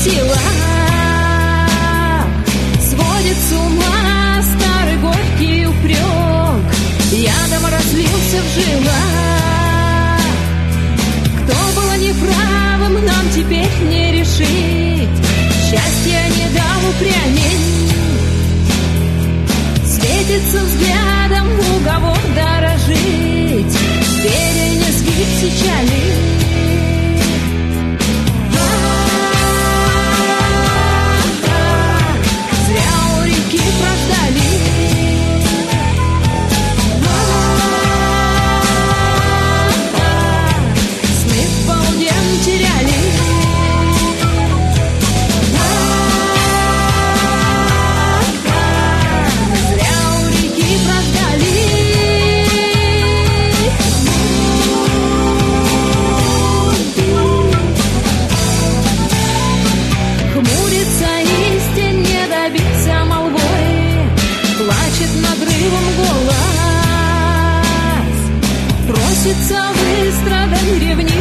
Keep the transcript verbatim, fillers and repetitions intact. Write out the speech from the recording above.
сила. Сводит с ума старый горький упрек, ядом разлился в жилах. Кто было неправым, нам теперь не решить. Счастье не дал упрямить. Светится взглядом уговор дорожить, веря не сгиб печали. Просится выстрадать ревни.